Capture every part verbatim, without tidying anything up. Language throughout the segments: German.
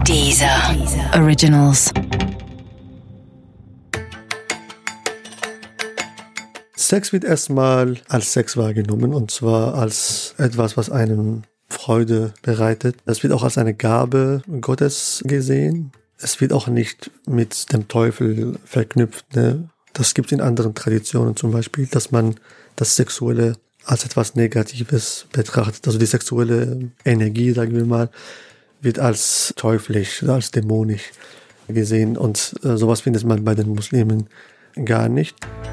Deezer Originals. Sex wird erstmal als Sex wahrgenommen, und zwar als etwas, was einem Freude bereitet. Es wird auch als eine Gabe Gottes gesehen. Es wird auch nicht mit dem Teufel verknüpft. Ne? Das gibt es in anderen Traditionen zum Beispiel, dass man das Sexuelle als etwas Negatives betrachtet. Also die sexuelle Energie, sagen wir mal, wird als teuflisch, als dämonisch gesehen. Und äh, sowas findet man bei den Muslimen gar nicht.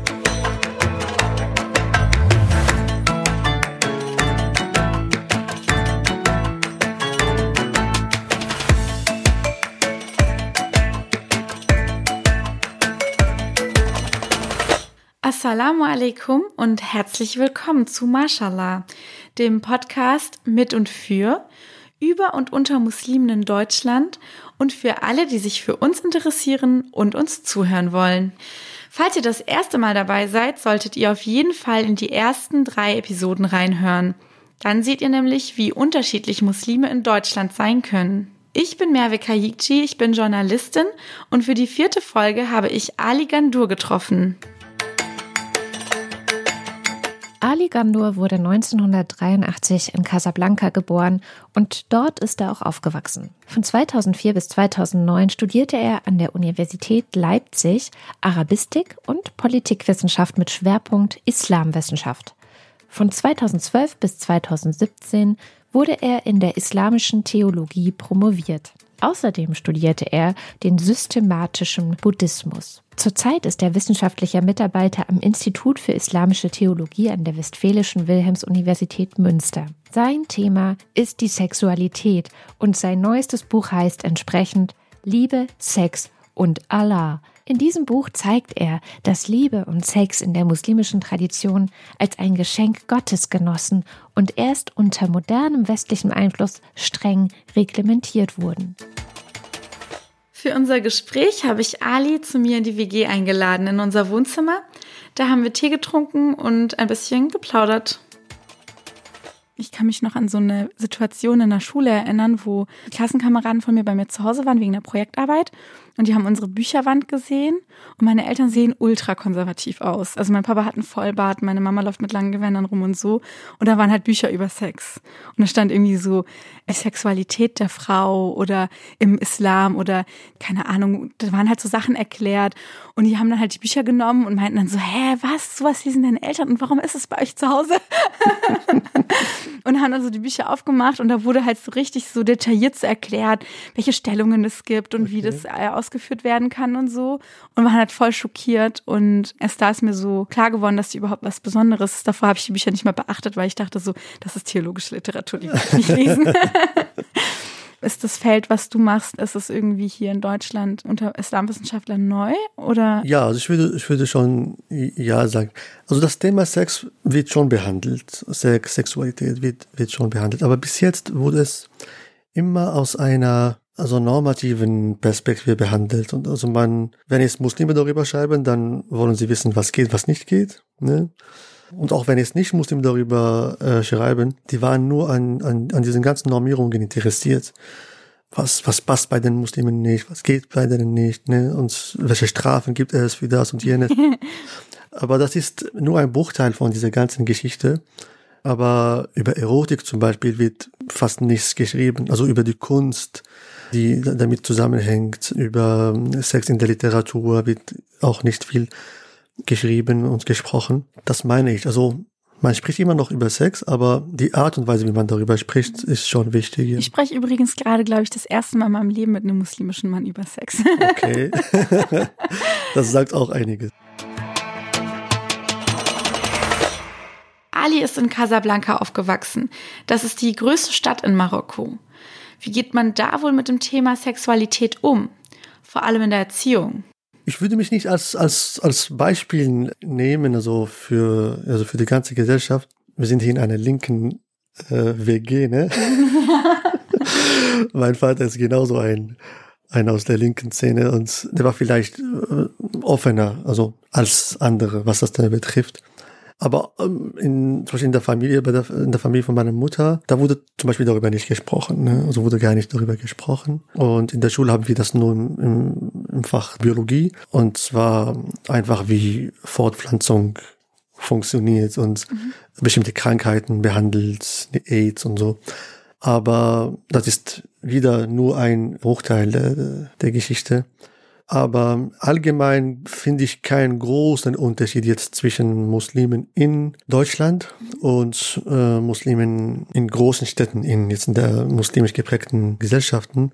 Assalamu alaikum und herzlich willkommen zu Mashallah, dem Podcast mit und für, über und unter Muslimen in Deutschland und für alle, die sich für uns interessieren und uns zuhören wollen. Falls ihr das erste Mal dabei seid, solltet ihr auf jeden Fall in die ersten drei Episoden reinhören. Dann seht ihr nämlich, wie unterschiedlich Muslime in Deutschland sein können. Ich bin Merve Kayikci, ich bin Journalistin und für die vierte Folge habe ich Ali Gandur getroffen. Ali Gandur wurde neunzehnhundertdreiundachtzig in Casablanca geboren und dort ist er auch aufgewachsen. Von zweitausendvier bis zweitausendneun studierte er an der Universität Leipzig Arabistik und Politikwissenschaft mit Schwerpunkt Islamwissenschaft. Von zweitausendzwölf bis zweitausendsiebzehn wurde er in der islamischen Theologie promoviert. Außerdem studierte er den systematischen Buddhismus. Zurzeit ist er wissenschaftlicher Mitarbeiter am Institut für Islamische Theologie an der Westfälischen Wilhelms-Universität Münster. Sein Thema ist die Sexualität und sein neuestes Buch heißt entsprechend Liebe, Sex und Allah. In diesem Buch zeigt er, dass Liebe und Sex in der muslimischen Tradition als ein Geschenk Gottes genossen und erst unter modernem westlichem Einfluss streng reglementiert wurden. Für unser Gespräch habe ich Ali zu mir in die W G eingeladen, in unser Wohnzimmer. Da haben wir Tee getrunken und ein bisschen geplaudert. Ich kann mich noch an so eine Situation in der Schule erinnern, wo Klassenkameraden von mir bei mir zu Hause waren wegen der Projektarbeit und die haben unsere Bücherwand gesehen und meine Eltern sehen ultra konservativ aus. Also mein Papa hat einen Vollbart, meine Mama läuft mit langen Gewändern rum und so und da waren halt Bücher über Sex und da stand irgendwie so Sexualität der Frau oder im Islam oder keine Ahnung, da waren halt so Sachen erklärt und die haben dann halt die Bücher genommen und meinten dann so, hä, was, sowas lesen deine Eltern und warum ist es bei euch zu Hause? Und haben also die Bücher aufgemacht und da wurde halt so richtig so detailliert so erklärt, welche Stellungen es gibt und okay, wie das ausgeführt werden kann und so. Und waren halt voll schockiert und erst da ist mir so klar geworden, dass die überhaupt was Besonderes ist. Davor habe ich die Bücher nicht mehr beachtet, weil ich dachte so, das ist theologische Literatur, die will ich nicht lesen. Ist das Feld, was du machst, ist es irgendwie hier in Deutschland unter Islamwissenschaftlern neu? Oder? Ja, also ich würde, ich würde schon ja sagen. Also das Thema Sex wird schon behandelt. Sex, Sexualität wird, wird schon behandelt. Aber bis jetzt wurde es immer aus einer also normativen Perspektive behandelt. Und also man, wenn jetzt Muslime darüber schreiben, dann wollen sie wissen, was geht, was nicht geht. Ne? Und auch wenn jetzt nicht Muslime darüber äh, schreiben, die waren nur an, an, an diesen ganzen Normierungen interessiert. Was, was passt bei den Muslimen nicht, was geht bei denen nicht, ne? Und welche Strafen gibt es für das und jenes. Aber das ist nur ein Bruchteil von dieser ganzen Geschichte. Aber über Erotik zum Beispiel wird fast nichts geschrieben. Also über die Kunst, die damit zusammenhängt, über Sex in der Literatur wird auch nicht viel geschrieben und gesprochen. Das meine ich. Also man spricht immer noch über Sex, aber die Art und Weise, wie man darüber spricht, ist schon wichtig. Ich spreche übrigens gerade, glaube ich, das erste Mal in meinem Leben mit einem muslimischen Mann über Sex. Okay. Das sagt auch einiges. Ali ist in Casablanca aufgewachsen. Das ist die größte Stadt in Marokko. Wie geht man da wohl mit dem Thema Sexualität um? Vor allem in der Erziehung. Ich würde mich nicht als, als, als Beispiel nehmen, also für, also für die ganze Gesellschaft. Wir sind hier in einer linken äh, W G, ne? Mein Vater ist genauso ein, ein aus der linken Szene und der war vielleicht äh, offener, also als andere, was das dann betrifft. Aber ähm, in, zum Beispiel in der Familie, bei der, in der Familie von meiner Mutter, da wurde zum Beispiel darüber nicht gesprochen. Ne? Also wurde gar nicht darüber gesprochen. Und in der Schule haben wir das nur im, im, im Fach Biologie. Und zwar einfach wie Fortpflanzung funktioniert und mhm. bestimmte Krankheiten behandelt, AIDS und so. Aber das ist wieder nur ein Bruchteil der, der Geschichte. Aber allgemein finde ich keinen großen Unterschied jetzt zwischen Muslimen in Deutschland und äh, Muslimen in großen Städten, in jetzt in der muslimisch geprägten Gesellschaften.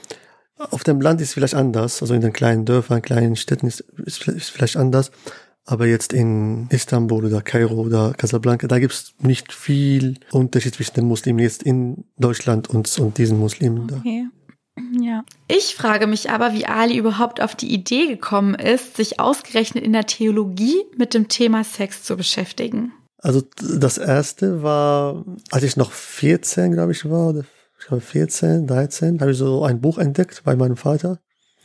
Auf dem Land ist es vielleicht anders, also in den kleinen Dörfern, kleinen Städten ist es vielleicht anders. Aber jetzt in Istanbul oder Kairo oder Casablanca, da gibt es nicht viel Unterschied zwischen den Muslimen jetzt in Deutschland und, und diesen Muslimen da. Okay. Ja. Ich frage mich aber, wie Ali überhaupt auf die Idee gekommen ist, sich ausgerechnet in der Theologie mit dem Thema Sex zu beschäftigen. Also das erste war, als ich noch vierzehn, glaube ich, war, oder ich glaube vierzehn, dreizehn, habe ich so ein Buch entdeckt bei meinem Vater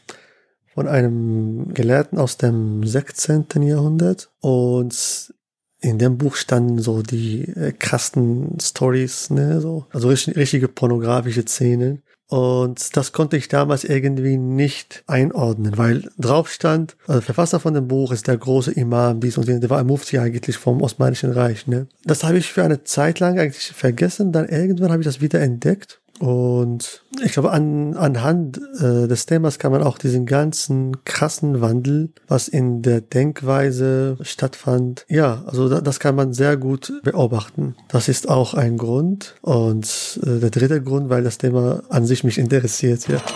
von einem Gelehrten aus dem sechzehnten Jahrhundert. Und in dem Buch standen so die äh, krassen Stories, ne, so, also richtig, richtige pornografische Szenen. Und das konnte ich damals irgendwie nicht einordnen, weil drauf stand, also Verfasser von dem Buch ist der große Imam, dies und jenes, der war ein Mufti eigentlich vom Osmanischen Reich, ne. Das habe ich für eine Zeit lang eigentlich vergessen, dann irgendwann habe ich das wieder entdeckt. Und ich glaube, an, anhand äh, des Themas kann man auch diesen ganzen krassen Wandel, was in der Denkweise stattfand, ja, also da, das kann man sehr gut beobachten. Das ist auch ein Grund. Und äh, der dritte Grund, weil das Thema an sich mich interessiert, ja.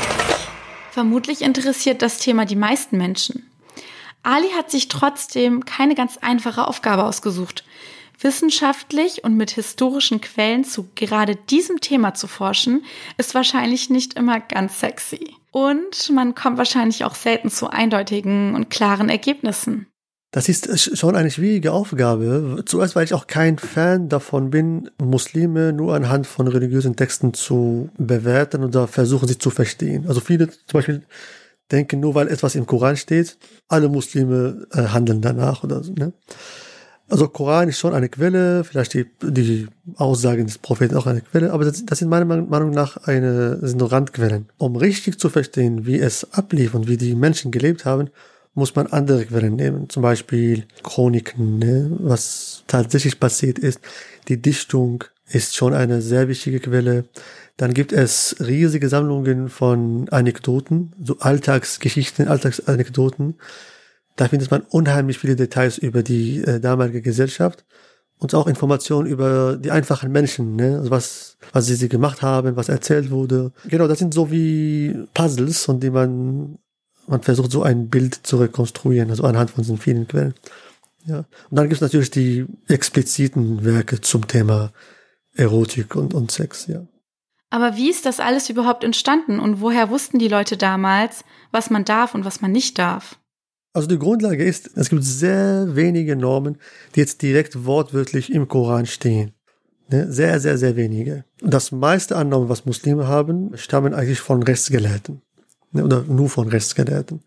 Vermutlich interessiert das Thema die meisten Menschen. Ali hat sich trotzdem keine ganz einfache Aufgabe ausgesucht. Wissenschaftlich und mit historischen Quellen zu gerade diesem Thema zu forschen, ist wahrscheinlich nicht immer ganz sexy. Und man kommt wahrscheinlich auch selten zu eindeutigen und klaren Ergebnissen. Das ist schon eine schwierige Aufgabe. Zuerst, weil ich auch kein Fan davon bin, Muslime nur anhand von religiösen Texten zu bewerten oder versuchen, sie zu verstehen. Also viele zum Beispiel denken, nur weil etwas im Koran steht, alle Muslime äh, handeln danach oder so, ne? Also Koran ist schon eine Quelle, vielleicht die, die Aussagen des Propheten auch eine Quelle, aber das, das sind meiner Meinung nach eine, sind nur Randquellen. Um richtig zu verstehen, wie es ablief und wie die Menschen gelebt haben, muss man andere Quellen nehmen. Zum Beispiel Chroniken, ne, was tatsächlich passiert ist. Die Dichtung ist schon eine sehr wichtige Quelle. Dann gibt es riesige Sammlungen von Anekdoten, so Alltagsgeschichten, Alltagsanekdoten. Da findet man unheimlich viele Details über die äh, damalige Gesellschaft und auch Informationen über die einfachen Menschen, ne? Also was, was sie, sie gemacht haben, was erzählt wurde. Genau, das sind so wie Puzzles, von denen man, man versucht, so ein Bild zu rekonstruieren, also anhand von diesen vielen Quellen. Ja. Und dann gibt es natürlich die expliziten Werke zum Thema Erotik und, und Sex, ja. Aber wie ist das alles überhaupt entstanden und woher wussten die Leute damals, was man darf und was man nicht darf? Also die Grundlage ist, es gibt sehr wenige Normen, die jetzt direkt wortwörtlich im Koran stehen. Ne? Sehr, sehr, sehr wenige. Das meiste an Normen, was Muslime haben, stammen eigentlich von Rechtsgelehrten. Ne? Oder nur von Rechtsgelehrten.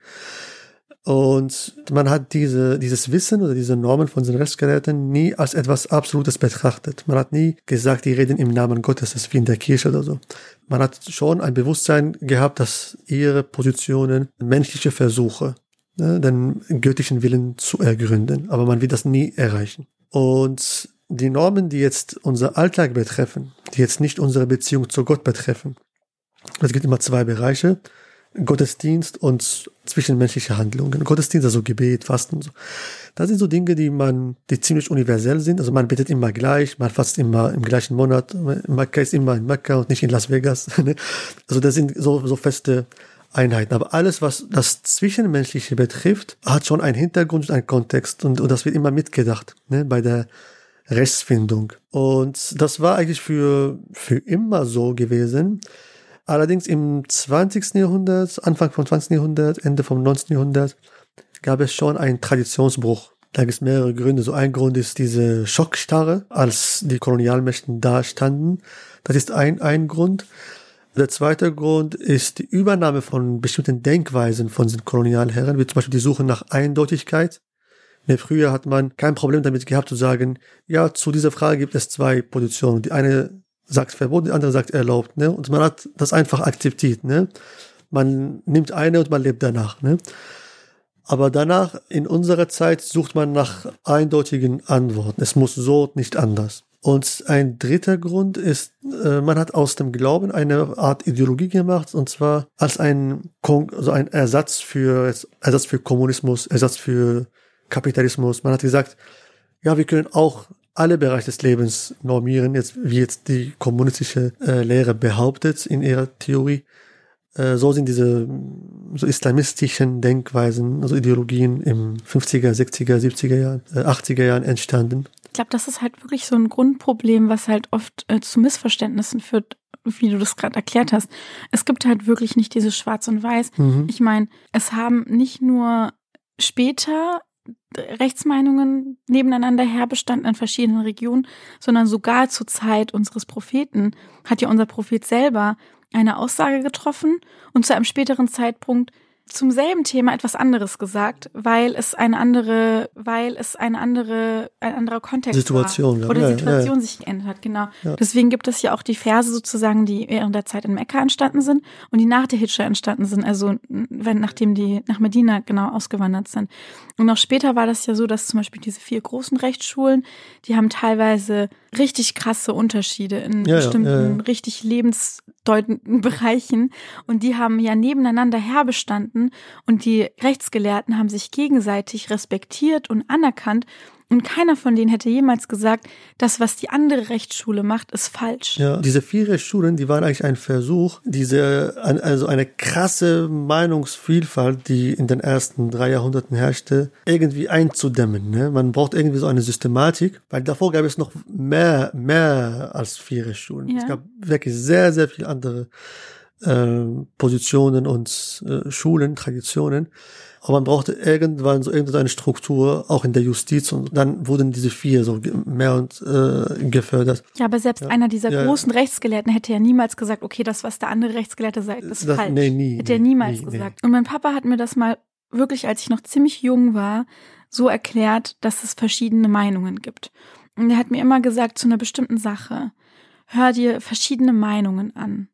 Und man hat diese, dieses Wissen oder diese Normen von den Rechtsgelehrten nie als etwas Absolutes betrachtet. Man hat nie gesagt, die reden im Namen Gottes, das ist wie in der Kirche oder so. Man hat schon ein Bewusstsein gehabt, dass ihre Positionen menschliche Versuche, den göttlichen Willen zu ergründen. Aber man wird das nie erreichen. Und die Normen, die jetzt unser Alltag betreffen, die jetzt nicht unsere Beziehung zu Gott betreffen, es gibt immer zwei Bereiche, Gottesdienst und zwischenmenschliche Handlungen. Gottesdienst, also Gebet, Fasten und so. Das sind so Dinge, die man, die ziemlich universell sind. Also man betet immer gleich, man fasst immer im gleichen Monat. Mekka ist immer in Mekka und nicht in Las Vegas. Also das sind so, so feste Einheiten. Aber alles, was das Zwischenmenschliche betrifft, hat schon einen Hintergrund und einen Kontext. Und, und das wird immer mitgedacht, ne, bei der Rechtsfindung. Und das war eigentlich für, für immer so gewesen. Allerdings im zwanzigsten Jahrhundert, Anfang vom zwanzigsten Jahrhundert, Ende vom neunzehnten Jahrhundert, gab es schon einen Traditionsbruch. Da gibt es mehrere Gründe. So ein Grund ist diese Schockstarre, als die Kolonialmächte da standen. Das ist ein, ein Grund. Der zweite Grund ist die Übernahme von bestimmten Denkweisen von den Kolonialherren, wie zum Beispiel die Suche nach Eindeutigkeit. Nee, früher hat man kein Problem damit gehabt zu sagen, ja, zu dieser Frage gibt es zwei Positionen. Die eine sagt verboten, die andere sagt erlaubt, ne? Und man hat das einfach akzeptiert, ne? Man nimmt eine und man lebt danach, ne? Aber danach, in unserer Zeit, sucht man nach eindeutigen Antworten. Es muss so, nicht anders. Und ein dritter Grund ist, äh, man hat aus dem Glauben eine Art Ideologie gemacht, und zwar als ein, also ein Ersatz für, Ersatz für Kommunismus, Ersatz für Kapitalismus. Man hat gesagt, ja, wir können auch alle Bereiche des Lebens normieren, jetzt, wie jetzt die kommunistische äh, Lehre behauptet in ihrer Theorie. Äh, so sind diese so islamistischen Denkweisen, also Ideologien im fünfziger, sechziger, siebziger Jahren, äh, achtziger Jahren entstanden. Ich glaube, das ist halt wirklich so ein Grundproblem, was halt oft äh, zu Missverständnissen führt, wie du das gerade erklärt hast. Es gibt halt wirklich nicht dieses Schwarz und Weiß. Mhm. Ich meine, es haben nicht nur später Rechtsmeinungen nebeneinander herbestanden in verschiedenen Regionen, sondern sogar zur Zeit unseres Propheten hat ja unser Prophet selber eine Aussage getroffen und zu einem späteren Zeitpunkt zum selben Thema etwas anderes gesagt, weil es eine andere, weil es eine andere, ein anderer Kontext Situation, war. Oder ja, die Situation ja, ja. sich geändert hat, genau. Ja. Deswegen gibt es ja auch die Verse sozusagen, die während der Zeit in Mekka entstanden sind und die nach der Hidschra entstanden sind, also wenn, nachdem die nach Medina genau ausgewandert sind. Und auch später war das ja so, dass zum Beispiel diese vier großen Rechtsschulen, die haben teilweise richtig krasse Unterschiede in ja, bestimmten ja, ja. richtig lebensdeutenden Bereichen und die haben ja nebeneinander herbestanden und die Rechtsgelehrten haben sich gegenseitig respektiert und anerkannt und keiner von denen hätte jemals gesagt, das, was die andere Rechtsschule macht, ist falsch. Ja, diese vier Rechtsschulen, die waren eigentlich ein Versuch, diese, also eine krasse Meinungsvielfalt, die in den ersten drei Jahrhunderten herrschte, irgendwie einzudämmen, ne? Man braucht irgendwie so eine Systematik, weil davor gab es noch mehr, mehr als vier Rechtsschulen. Ja. Es gab wirklich sehr, sehr viele andere äh, Positionen und äh, Schulen, Traditionen. Aber man brauchte irgendwann so irgendeine Struktur, auch in der Justiz, und dann wurden diese vier so mehr und äh, gefördert. Ja, aber selbst ja. einer dieser ja. großen Rechtsgelehrten hätte ja niemals gesagt, okay, das, was der andere Rechtsgelehrte sagt, ist das, falsch. Nee, nie. Hätte er nie, niemals nie, gesagt. Nee. Und mein Papa hat mir das mal wirklich, als ich noch ziemlich jung war, so erklärt, dass es verschiedene Meinungen gibt. Und er hat mir immer gesagt, zu einer bestimmten Sache, hör dir verschiedene Meinungen an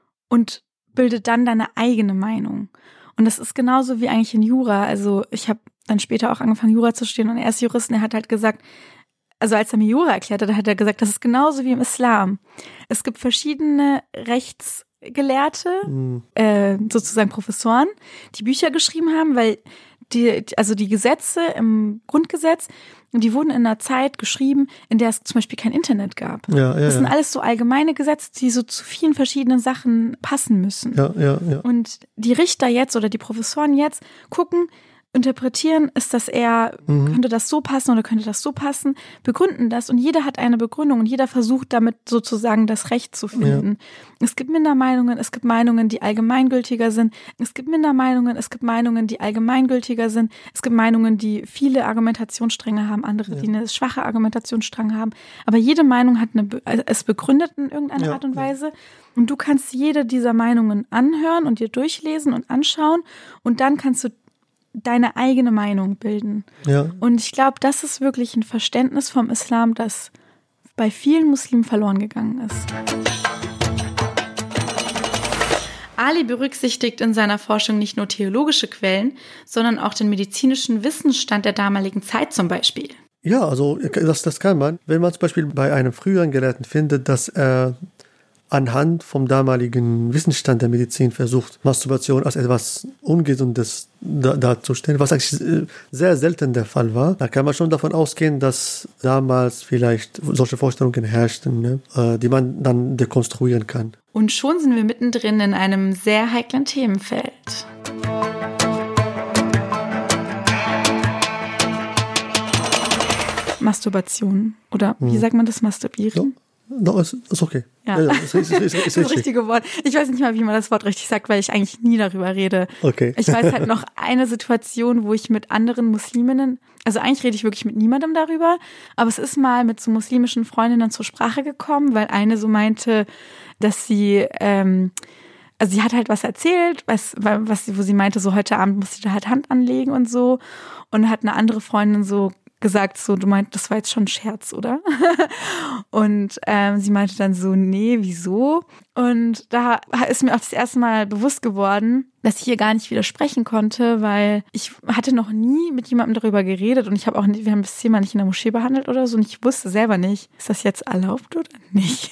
und bilde dann deine eigene Meinung. Und das ist genauso wie eigentlich in Jura. Also ich habe dann später auch angefangen, Jura zu studieren, und er ist Jurist und er hat halt gesagt, also als er mir Jura erklärt hat, hat er gesagt, das ist genauso wie im Islam. Es gibt verschiedene Rechtsgelehrte, mhm. äh, sozusagen Professoren, die Bücher geschrieben haben, weil die, also die Gesetze im Grundgesetz, die wurden in einer Zeit geschrieben, in der es zum Beispiel kein Internet gab. Ja, ja, das sind ja. alles so allgemeine Gesetze, die so zu vielen verschiedenen Sachen passen müssen. Ja, ja, ja. Und die Richter jetzt oder die Professoren jetzt gucken, interpretieren, ist das eher, mhm. könnte das so passen oder könnte das so passen, begründen das und jeder hat eine Begründung und jeder versucht damit sozusagen das Recht zu finden. Ja. Es gibt Mindermeinungen, es gibt Meinungen, die allgemeingültiger sind, es gibt Mindermeinungen, es gibt Meinungen, die allgemeingültiger sind, es gibt Meinungen, die viele Argumentationsstränge haben, andere, ja. die eine schwache Argumentationsstrang haben, aber jede Meinung hat eine, ist begründet in irgendeiner ja. Art und Weise. Ja. Und du kannst jede dieser Meinungen anhören und dir durchlesen und anschauen und dann kannst du deine eigene Meinung bilden. Ja. Und ich glaube, das ist wirklich ein Verständnis vom Islam, das bei vielen Muslimen verloren gegangen ist. Ali berücksichtigt in seiner Forschung nicht nur theologische Quellen, sondern auch den medizinischen Wissensstand der damaligen Zeit zum Beispiel. Ja, also das, das kann man. Wenn man zum Beispiel bei einem früheren Gelehrten findet, dass er anhand vom damaligen Wissensstand der Medizin versucht, Masturbation als etwas Ungesundes darzustellen, was eigentlich sehr selten der Fall war. Da kann man schon davon ausgehen, dass damals vielleicht solche Vorstellungen herrschten, ne, die man dann dekonstruieren kann. Und schon sind wir mittendrin in einem sehr heiklen Themenfeld. Masturbation. Oder wie hm. sagt man das, Masturbieren? Ja. No, ist, ist okay. Ja, ja, ja ist, ist, ist, ist, ist das richtige Wort. Ich weiß nicht mal, wie man das Wort richtig sagt, weil ich eigentlich nie darüber rede. Okay. Ich weiß halt noch eine Situation, wo ich mit anderen Musliminnen, also eigentlich rede ich wirklich mit niemandem darüber, aber es ist mal mit so muslimischen Freundinnen zur Sprache gekommen, weil eine so meinte, dass sie ähm, also sie hat halt was erzählt, was, was, wo sie meinte, so heute Abend muss sie da halt Hand anlegen und so. Und hat eine andere Freundin so gesagt, so, du meint, das war jetzt schon ein Scherz, oder? Und ähm, sie meinte dann so, nee, wieso? Und da ist mir auch das erste Mal bewusst geworden, dass ich hier gar nicht widersprechen konnte, weil ich hatte noch nie mit jemandem darüber geredet und ich habe auch nicht, wir haben das Thema nicht in der Moschee behandelt oder so und ich wusste selber nicht, ist das jetzt erlaubt oder nicht?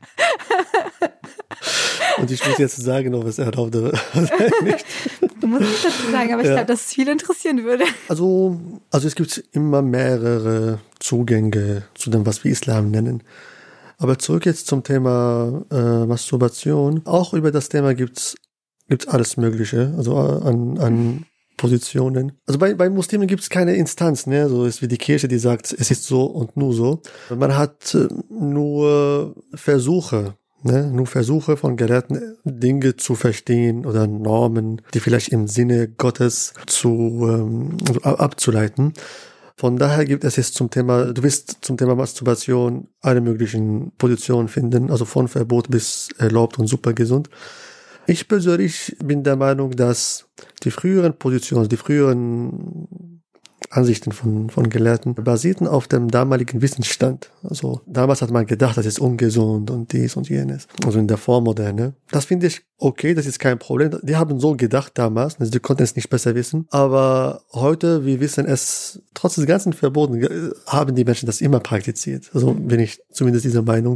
Und ich muss jetzt sagen, ob es erlaubt oder nicht. Du musst es dazu sagen, aber ich ja. glaube, dass es viel interessieren würde. Also, also es gibt immer mehrere Zugänge zu dem, was wir Islam nennen. Aber zurück jetzt zum Thema äh, Masturbation. Auch über das Thema gibt's gibt's alles Mögliche, also an, an Positionen. Also bei, bei Muslimen gibt's keine Instanz, ne? So ist wie die Kirche, die sagt, es ist so und nur so. Man hat äh, nur Versuche, ne? Nur Versuche von Gelehrten, Dinge zu verstehen oder Normen, die vielleicht im Sinne Gottes zu ähm, also abzuleiten. Von daher gibt es jetzt zum Thema, du wirst zum Thema Masturbation alle möglichen Positionen finden, also von Verbot bis erlaubt und super gesund. Ich persönlich bin der Meinung, dass die früheren Positionen, die früheren Ansichten von, von Gelehrten basierten auf dem damaligen Wissensstand. Also damals hat man gedacht, das ist ungesund und dies und jenes. Also in der Vormoderne. Das finde ich okay, das ist kein Problem. Die haben so gedacht damals, also die konnten es nicht besser wissen. Aber heute, wir wissen es, trotz des ganzen Verboten, haben die Menschen das immer praktiziert. Also bin ich zumindest dieser Meinung.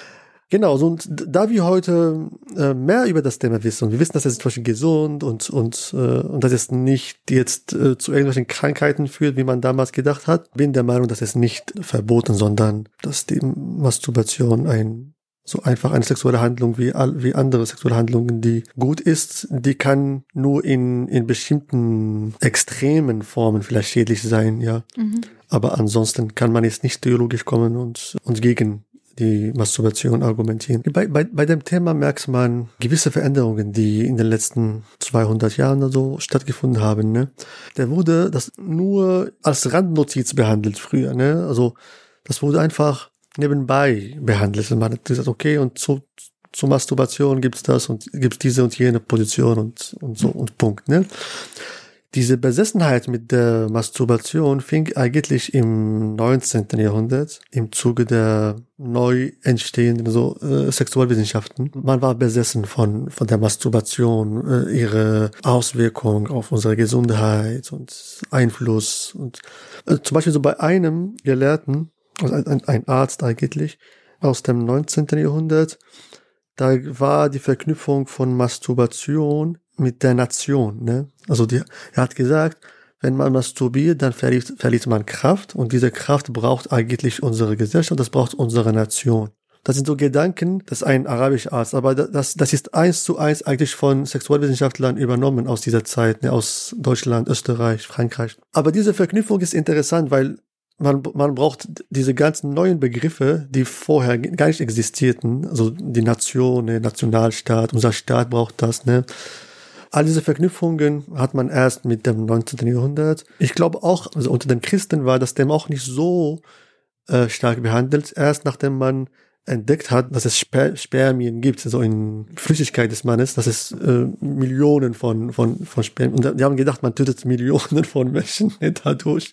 Genau, so, und da wir heute äh, mehr über das Thema wissen, und wir wissen, dass es zum Beispiel gesund und und äh, und dass es nicht jetzt äh, zu irgendwelchen Krankheiten führt, wie man damals gedacht hat, bin der Meinung, dass es nicht verboten, sondern dass die Masturbation ein so einfach eine sexuelle Handlung wie all, wie andere sexuelle Handlungen, die gut ist, die kann nur in in bestimmten extremen Formen vielleicht schädlich sein, ja. Mhm. Aber ansonsten kann man jetzt nicht theologisch kommen und und gegen die Masturbation argumentieren. Bei, bei, bei dem Thema merkt man gewisse Veränderungen, die in den letzten zweihundert Jahren oder so stattgefunden haben. Ne? Der wurde das nur als Randnotiz behandelt früher. Ne? Also das wurde einfach nebenbei behandelt. Man hat gesagt, okay, und zu, zur Masturbation gibt's das und gibt's diese und jene Position und, und so und Punkt. Ne? Diese Besessenheit mit der Masturbation fing eigentlich im neunzehnten Jahrhundert im Zuge der neu entstehenden so, äh, Sexualwissenschaften. Man war besessen von von der Masturbation, äh, ihre Auswirkung auf unsere Gesundheit und Einfluss. Und äh, zum Beispiel so bei einem Gelehrten, also ein, ein Arzt eigentlich aus dem neunzehnten Jahrhundert, da war die Verknüpfung von Masturbation mit der Nation, ne? Also die, er hat gesagt, wenn man masturbiert, dann verliert, verliert man Kraft und diese Kraft braucht eigentlich unsere Gesellschaft, das braucht unsere Nation. Das sind so Gedanken, das ist ein arabischer Arzt, aber das, das ist eins zu eins eigentlich von Sexualwissenschaftlern übernommen aus dieser Zeit, ne? Aus Deutschland, Österreich, Frankreich. Aber diese Verknüpfung ist interessant, weil man, man braucht diese ganzen neuen Begriffe, die vorher gar nicht existierten, also die Nation, ne? Nationalstaat, unser Staat braucht das, ne? All diese Verknüpfungen hat man erst mit dem neunzehnten Jahrhundert. Ich glaube auch, also unter den Christen war das Thema auch nicht so äh, stark behandelt. Erst nachdem man entdeckt hat, dass es Sper- Spermien gibt, also in Flüssigkeit des Mannes, dass es äh, Millionen von von von Spermien. Und die haben gedacht, man tötet Millionen von Menschen dadurch.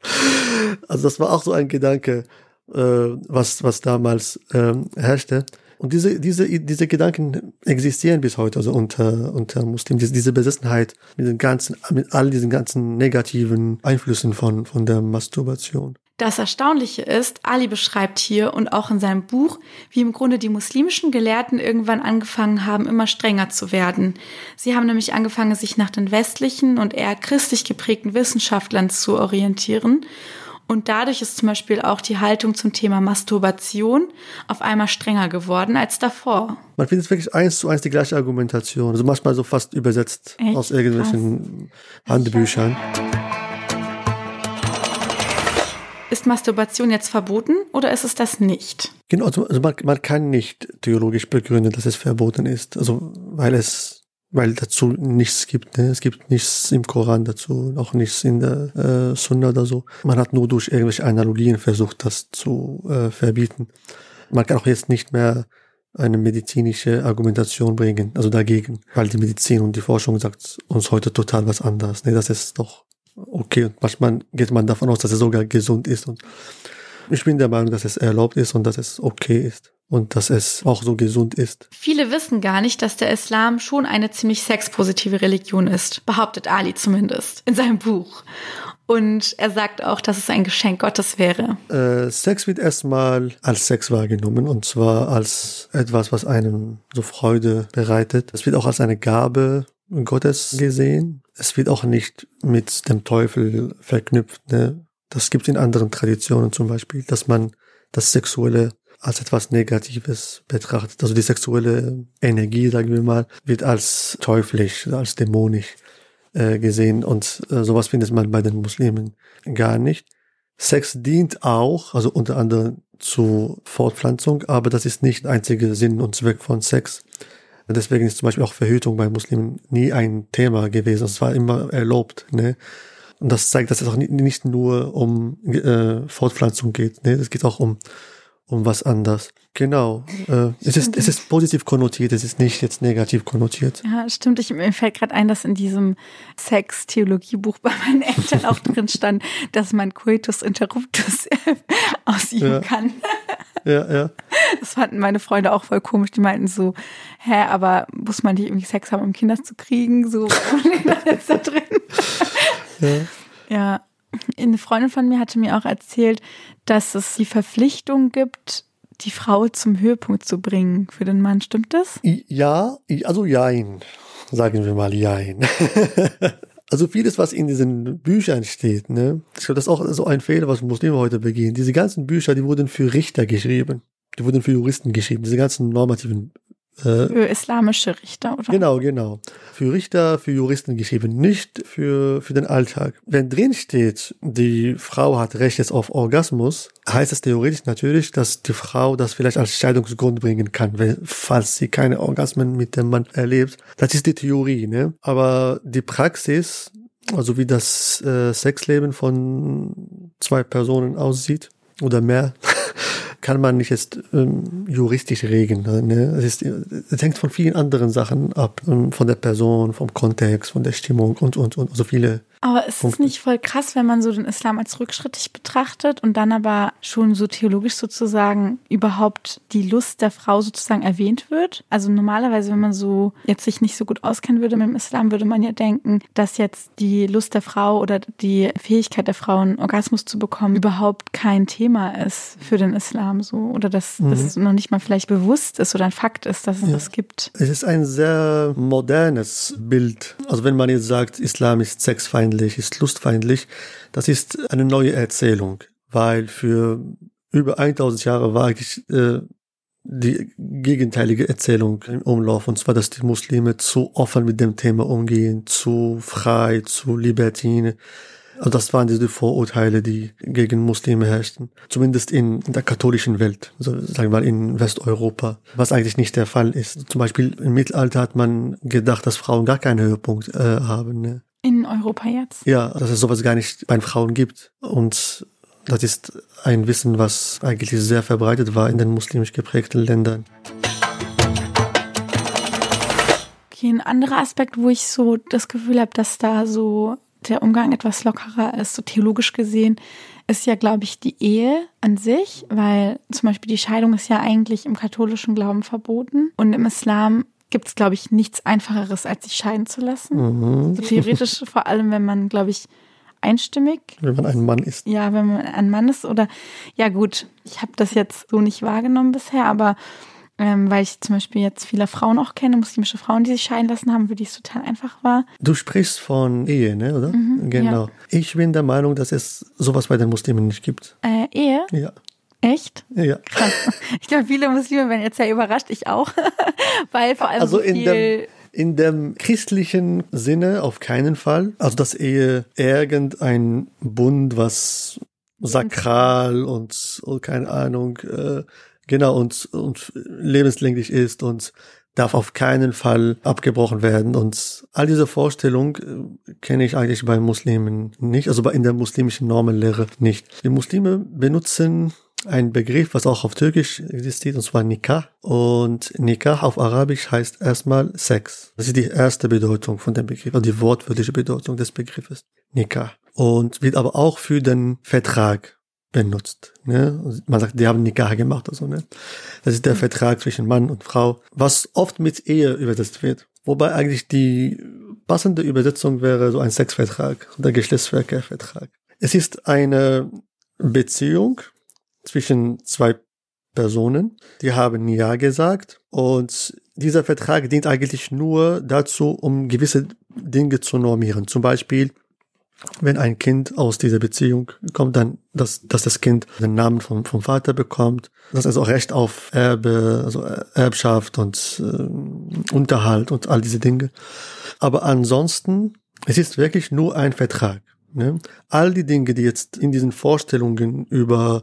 Also das war auch so ein Gedanke, äh, was was damals äh, herrschte. Und diese, diese, diese Gedanken existieren bis heute, also unter, unter Muslimen, diese, diese Besessenheit mit den ganzen, mit all diesen ganzen negativen Einflüssen von, von der Masturbation. Das Erstaunliche ist, Ali beschreibt hier und auch in seinem Buch, wie im Grunde die muslimischen Gelehrten irgendwann angefangen haben, immer strenger zu werden. Sie haben nämlich angefangen, sich nach den westlichen und eher christlich geprägten Wissenschaftlern zu orientieren. Und dadurch ist zum Beispiel auch die Haltung zum Thema Masturbation auf einmal strenger geworden als davor. Man findet wirklich eins zu eins die gleiche Argumentation. Also manchmal so fast übersetzt Echt? Aus irgendwelchen Krass. Handbüchern. Ist Masturbation jetzt verboten oder ist es das nicht? Genau, also man, man kann nicht theologisch begründen, dass es verboten ist. Also weil es Weil dazu nichts gibt, ne? Es gibt nichts im Koran dazu, auch nichts in der äh, Sunna oder so. Man hat nur durch irgendwelche Analogien versucht, das zu äh, verbieten. Man kann auch jetzt nicht mehr eine medizinische Argumentation bringen, also dagegen, weil die Medizin und die Forschung sagt uns heute total was anderes. Nee, das ist doch okay und manchmal geht man davon aus, dass es sogar gesund ist und ich bin der Meinung, dass es erlaubt ist und dass es okay ist und dass es auch so gesund ist. Viele wissen gar nicht, dass der Islam schon eine ziemlich sexpositive Religion ist, behauptet Ali zumindest in seinem Buch. Und er sagt auch, dass es ein Geschenk Gottes wäre. Äh, Sex wird erstmal als Sex wahrgenommen und zwar als etwas, was einem so Freude bereitet. Es wird auch als eine Gabe Gottes gesehen. Es wird auch nicht mit dem Teufel verknüpft. Ne? Das gibt es in anderen Traditionen zum Beispiel, dass man das Sexuelle als etwas Negatives betrachtet. Also die sexuelle Energie, sagen wir mal, wird als teuflisch, als dämonisch äh, gesehen und äh, sowas findet man bei den Muslimen gar nicht. Sex dient auch, also unter anderem zur Fortpflanzung, aber das ist nicht der einzige Sinn und Zweck von Sex. Deswegen ist zum Beispiel auch Verhütung bei Muslimen nie ein Thema gewesen. Es war immer erlaubt, ne? Und das zeigt, dass es auch nicht nur um äh, Fortpflanzung geht. Ne? Es geht auch um um was anderes. Genau. Äh, es ist es ist positiv konnotiert, es ist nicht jetzt negativ konnotiert. Ja, stimmt. Ich, mir fällt gerade ein, dass in diesem Sex-Theologie-Buch bei meinen Eltern auch drin stand, dass man Coitus Interruptus ausüben ja. kann. Ja, ja. Das fanden meine Freunde auch voll komisch. Die meinten so, hä, aber muss man nicht irgendwie Sex haben, um Kinder zu kriegen? So, was ist da drin? Ja. Ja, eine Freundin von mir hatte mir auch erzählt, dass es die Verpflichtung gibt, die Frau zum Höhepunkt zu bringen für den Mann. Stimmt das? Ja, also jein. Sagen wir mal jein. Also vieles, was in diesen Büchern steht, ne? Ich glaube, das ist auch so ein Fehler, was Muslime heute begehen. Diese ganzen Bücher, die wurden für Richter geschrieben. Die wurden für Juristen geschrieben. Diese ganzen normativen Äh, für islamische Richter, oder? Genau, genau. Für Richter, für Juristen geschrieben, nicht für für den Alltag. Wenn drin steht, die Frau hat Recht jetzt auf Orgasmus, heißt es theoretisch natürlich, dass die Frau das vielleicht als Scheidungsgrund bringen kann, wenn, falls sie keine Orgasmen mit dem Mann erlebt. Das ist die Theorie, ne? Aber die Praxis, also wie das äh, Sexleben von zwei Personen aussieht oder mehr, kann man nicht jetzt ähm, juristisch regeln. Ne? Es, ist, es hängt von vielen anderen Sachen ab, ähm, von der Person, vom Kontext, von der Stimmung und, und, und so viele. Aber ist es nicht voll krass, wenn man so den Islam als rückschrittig betrachtet und dann aber schon so theologisch sozusagen überhaupt die Lust der Frau sozusagen erwähnt wird? Also normalerweise, wenn man so jetzt sich nicht so gut auskennen würde mit dem Islam, würde man ja denken, dass jetzt die Lust der Frau oder die Fähigkeit der Frau, einen Orgasmus zu bekommen, überhaupt kein Thema ist für den Islam so. Oder dass mhm. das noch nicht mal vielleicht bewusst ist oder ein Fakt ist, dass es ja. das gibt. Es ist ein sehr modernes Bild. Also wenn man jetzt sagt, Islam ist sexfeindlich, ist lustfeindlich, das ist eine neue Erzählung, weil für über tausend Jahre war eigentlich äh, die gegenteilige Erzählung im Umlauf, und zwar, dass die Muslime zu offen mit dem Thema umgehen, zu frei, zu libertine. Also das waren diese Vorurteile, die gegen Muslime herrschten. Zumindest in, in der katholischen Welt, also sagen wir mal in Westeuropa, was eigentlich nicht der Fall ist. Zum Beispiel im Mittelalter hat man gedacht, dass Frauen gar keinen Höhepunkt äh, haben. Ne? In Europa jetzt? Ja, dass es sowas gar nicht bei Frauen gibt. Und das ist ein Wissen, was eigentlich sehr verbreitet war in den muslimisch geprägten Ländern. Okay, ein anderer Aspekt, wo ich so das Gefühl habe, dass da so der Umgang etwas lockerer ist, so theologisch gesehen, ist ja, glaube ich, die Ehe an sich, weil zum Beispiel die Scheidung ist ja eigentlich im katholischen Glauben verboten und im Islam gibt es, glaube ich, nichts Einfacheres, als sich scheiden zu lassen. Mhm. Also theoretisch, vor allem, wenn man, glaube ich, einstimmig. Wenn man ein Mann ist. Ja, wenn man ein Mann ist oder, ja gut, ich habe das jetzt so nicht wahrgenommen bisher, aber ähm, weil ich zum Beispiel jetzt viele Frauen auch kenne, muslimische Frauen, die sich scheiden lassen haben, für die es total einfach war. Du sprichst von Ehe, ne, oder? Mhm, genau. Ja. Ich bin der Meinung, dass es sowas bei den Muslimen nicht gibt. Äh, Ehe? Ja. Echt? Ja. Krass. Ich glaube, viele Muslime werden jetzt ja überrascht, ich auch, weil vor allem also so viel... In dem, in dem christlichen Sinne auf keinen Fall. Also dass Ehe irgendein Bund, was sakral und, und keine Ahnung, äh, genau, und, und lebenslänglich ist und darf auf keinen Fall abgebrochen werden. Und all diese Vorstellung äh, kenne ich eigentlich bei Muslimen nicht, also bei in der muslimischen Normenlehre nicht. Die Muslime benutzen ein Begriff, was auch auf Türkisch existiert, und zwar Nikah. Und Nikah auf Arabisch heißt erstmal Sex. Das ist die erste Bedeutung von dem Begriff, also die wortwörtliche Bedeutung des Begriffes Nikah. Und wird aber auch für den Vertrag benutzt. Ne? Man sagt, die haben Nikah gemacht oder so. Ne? Das ist der Vertrag zwischen Mann und Frau, was oft mit Ehe übersetzt wird. Wobei eigentlich die passende Übersetzung wäre so ein Sexvertrag oder Geschlechtsverkehrvertrag. Es ist eine Beziehung zwischen zwei Personen, die haben Ja gesagt, und dieser Vertrag dient eigentlich nur dazu, um gewisse Dinge zu normieren. Zum Beispiel, wenn ein Kind aus dieser Beziehung kommt, dann, dass, dass das Kind den Namen vom, vom Vater bekommt, dass es auch Recht auf Erbe, also Erbschaft und äh, Unterhalt und all diese Dinge. Aber ansonsten, es ist wirklich nur ein Vertrag. Ne? All die Dinge, die jetzt in diesen Vorstellungen über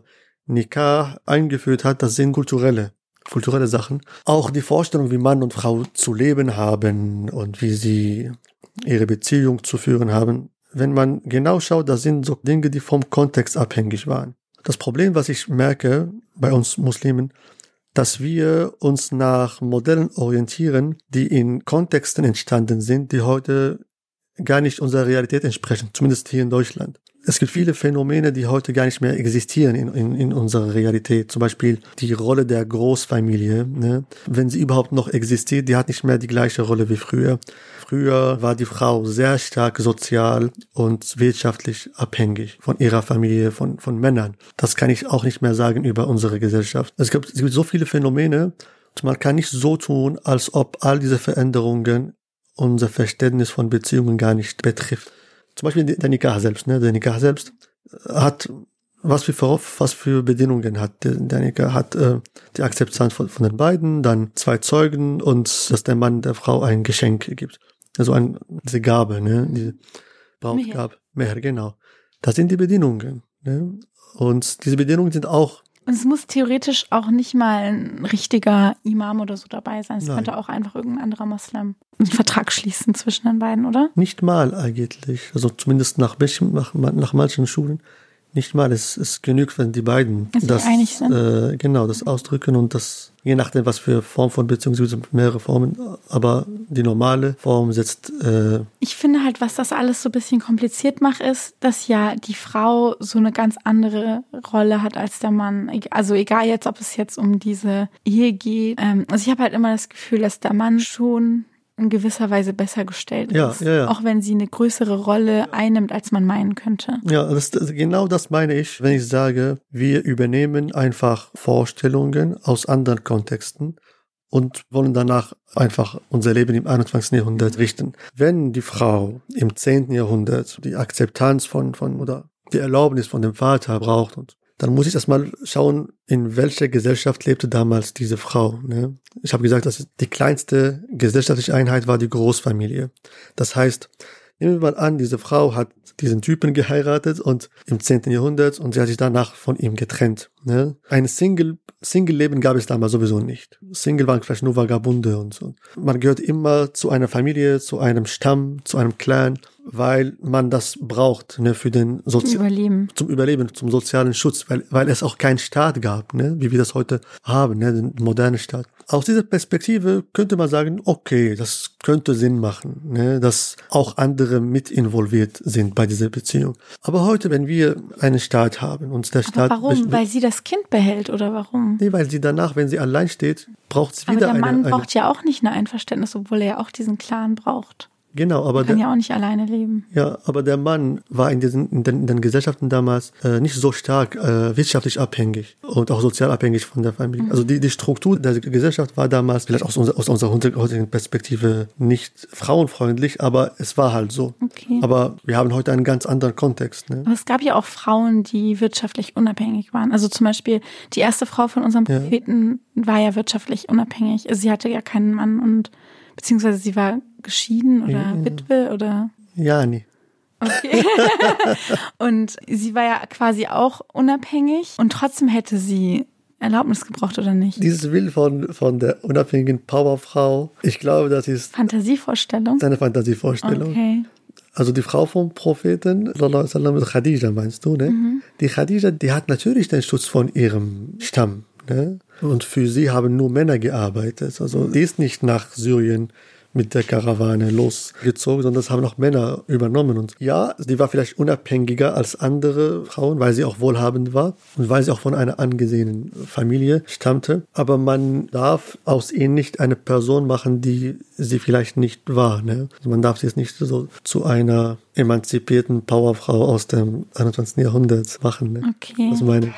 Nikah eingeführt hat, das sind kulturelle, kulturelle Sachen. Auch die Vorstellung, wie Mann und Frau zu leben haben und wie sie ihre Beziehung zu führen haben. Wenn man genau schaut, das sind so Dinge, die vom Kontext abhängig waren. Das Problem, was ich merke bei uns Muslimen, dass wir uns nach Modellen orientieren, die in Kontexten entstanden sind, die heute gar nicht unserer Realität entsprechen, zumindest hier in Deutschland. Es gibt viele Phänomene, die heute gar nicht mehr existieren in, in, in unserer Realität. Zum Beispiel die Rolle der Großfamilie. Ne? Wenn sie überhaupt noch existiert, die hat nicht mehr die gleiche Rolle wie früher. Früher war die Frau sehr stark sozial und wirtschaftlich abhängig von ihrer Familie, von, von Männern. Das kann ich auch nicht mehr sagen über unsere Gesellschaft. Es gibt, es gibt so viele Phänomene, man kann nicht so tun, als ob all diese Veränderungen unser Verständnis von Beziehungen gar nicht betrifft. Zum Beispiel der Nikah selbst, ne? Der Nikah selbst hat, was für, was für Bedingungen hat. Der, der Nikah hat äh, die Akzeptanz von, von den beiden, dann zwei Zeugen und dass der Mann der Frau ein Geschenk gibt. Also ein, diese Gabe, ne? Diese Brautgabe. Mehr, genau. Das sind die Bedingungen, ne? Und diese Bedingungen sind auch. Und es muss theoretisch auch nicht mal ein richtiger Imam oder so dabei sein. Es Nein. könnte auch einfach irgendein anderer Moslem einen Vertrag schließen zwischen den beiden, oder? Nicht mal eigentlich. Also zumindest nach, nach, nach manchen Schulen. Nicht mal. Es, es genügt, wenn die beiden dass das, einig sind. Äh, genau, das ausdrücken und das, je nachdem, was für Form von Beziehung, es gibt mehrere Formen, aber die normale Form setzt. Äh, ich finde halt, was das alles so ein bisschen kompliziert macht, ist, dass ja die Frau so eine ganz andere Rolle hat als der Mann. Also egal jetzt, ob es jetzt um diese Ehe geht. Ähm, also ich habe halt immer das Gefühl, dass der Mann schon in gewisser Weise besser gestellt ja, ist. Ja, ja. Auch wenn sie eine größere Rolle einnimmt, als man meinen könnte. Ja, das, das, genau das meine ich, wenn ich sage, wir übernehmen einfach Vorstellungen aus anderen Kontexten und wollen danach einfach unser Leben im einundzwanzigsten Jahrhundert richten. Wenn die Frau im zehnten Jahrhundert die Akzeptanz von, von oder die Erlaubnis von dem Vater braucht, und dann muss ich erstmal schauen, in welcher Gesellschaft lebte damals diese Frau. Ne? Ich habe gesagt, dass die kleinste gesellschaftliche Einheit war die Großfamilie. Das heißt, nehmen wir mal an, diese Frau hat diesen Typen geheiratet und im zehnten Jahrhundert und sie hat sich danach von ihm getrennt. Ne? Ein Single, Single-Leben gab es damals sowieso nicht. Single waren vielleicht nur Vagabunde und so. Man gehört immer zu einer Familie, zu einem Stamm, zu einem Clan, weil man das braucht, ne, für den Sozi- zum Überleben, zum Überleben, zum sozialen Schutz, weil weil es auch keinen Staat gab, ne, wie wir das heute haben, ne, den modernen Staat. Aus dieser Perspektive könnte man sagen, okay, das könnte Sinn machen, ne, dass auch andere mit involviert sind bei dieser Beziehung. Aber heute, wenn wir einen Staat haben und der Staat, aber warum? Be- weil sie das Kind behält oder warum? Nee, weil sie danach, wenn sie allein steht, braucht sie wieder eine. Aber der Mann eine, braucht ja auch nicht ein Einverständnis, obwohl er ja auch diesen Clan braucht. Genau, aber er kann der, ja auch nicht alleine leben. Ja, aber der Mann war in diesen in den, in den Gesellschaften damals äh, nicht so stark äh, wirtschaftlich abhängig und auch sozial abhängig von der Familie. Mhm. Also die die Struktur der Gesellschaft war damals vielleicht aus unserer aus unserer heutigen Perspektive nicht frauenfreundlich, aber es war halt so. Okay. Aber wir haben heute einen ganz anderen Kontext. Ne? Aber es gab ja auch Frauen, die wirtschaftlich unabhängig waren. Also zum Beispiel die erste Frau von unserem Propheten ja. war ja wirtschaftlich unabhängig. Also sie hatte ja keinen Mann und beziehungsweise sie war geschieden oder ja. Witwe oder? Ja, nie. Okay. Und sie war ja quasi auch unabhängig und trotzdem hätte sie Erlaubnis gebraucht oder nicht? Dieses Bild von, von der unabhängigen Powerfrau, ich glaube, das ist Fantasievorstellung? Seine Fantasievorstellung. Okay. Also die Frau vom Propheten, Khadija meinst du, ne? Mhm. Die Khadija, die hat natürlich den Schutz von ihrem Stamm. Ne? Und für sie haben nur Männer gearbeitet. Also die ist nicht nach Syrien mit der Karawane losgezogen, sondern das haben auch Männer übernommen. Und ja, die war vielleicht unabhängiger als andere Frauen, weil sie auch wohlhabend war und weil sie auch von einer angesehenen Familie stammte. Aber man darf aus ihr nicht eine Person machen, die sie vielleicht nicht war. Ne? Also man darf sie jetzt nicht so zu einer emanzipierten Powerfrau aus dem einundzwanzigsten Jahrhundert machen. Ne? Okay. Das meine ich.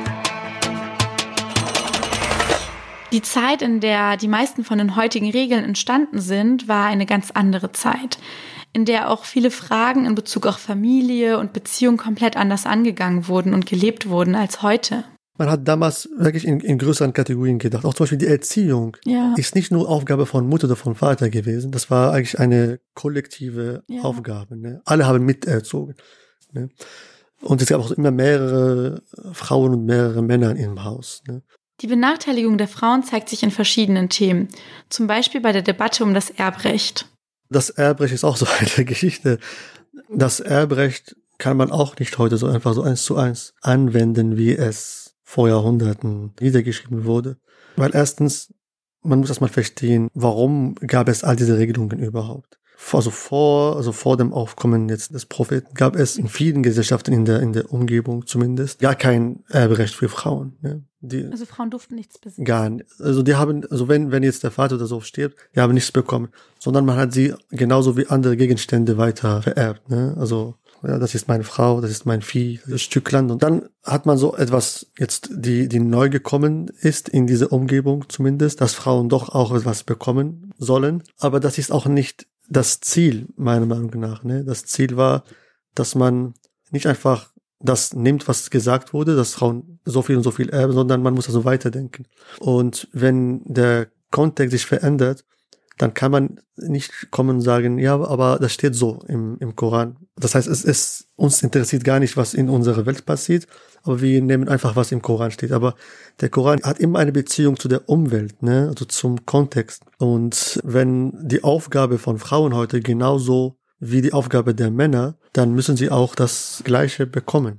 Die Zeit, in der die meisten von den heutigen Regeln entstanden sind, war eine ganz andere Zeit, in der auch viele Fragen in Bezug auf Familie und Beziehung komplett anders angegangen wurden und gelebt wurden als heute. Man hat damals wirklich in, in größeren Kategorien gedacht. Auch zum Beispiel die Erziehung ja. ist nicht nur Aufgabe von Mutter oder von Vater gewesen. Das war eigentlich eine kollektive ja. Aufgabe. Ne? Alle haben miterzogen. Ne? Und es gab auch immer mehrere Frauen und mehrere Männer im Haus. Ne? Die Benachteiligung der Frauen zeigt sich in verschiedenen Themen, zum Beispiel bei der Debatte um das Erbrecht. Das Erbrecht ist auch so eine Geschichte. Das Erbrecht kann man auch nicht heute so einfach so eins zu eins anwenden, wie es vor Jahrhunderten niedergeschrieben wurde. Weil erstens, man muss erstmal verstehen, warum gab es all diese Regelungen überhaupt. Also vor, also vor dem Aufkommen jetzt des Propheten gab es in vielen Gesellschaften in der, in der Umgebung zumindest gar kein Erbrecht für Frauen. Ne? Die, also Frauen durften nichts besitzen. Gar nicht. Also die haben, also wenn, wenn jetzt der Vater oder so stirbt, die haben nichts bekommen, sondern man hat sie genauso wie andere Gegenstände weiter vererbt. Ne? Also, ja, das ist meine Frau, das ist mein Vieh, das ist ein Stück Land. Und dann hat man so etwas jetzt, die, die neu gekommen ist in diese Umgebung zumindest, dass Frauen doch auch etwas bekommen sollen. Aber das ist auch nicht das Ziel, meiner Meinung nach. Ne? Das Ziel war, dass man nicht einfach das nimmt, was gesagt wurde, dass Frauen so viel und so viel erben, sondern man muss also weiterdenken. Und wenn der Kontext sich verändert, dann kann man nicht kommen und sagen, ja, aber das steht so im, im Koran. Das heißt, es ist, uns interessiert gar nicht, was in unserer Welt passiert, aber wir nehmen einfach, was im Koran steht. Aber der Koran hat immer eine Beziehung zu der Umwelt, ne, also zum Kontext. Und wenn die Aufgabe von Frauen heute genauso wie die Aufgabe der Männer, dann müssen sie auch das Gleiche bekommen.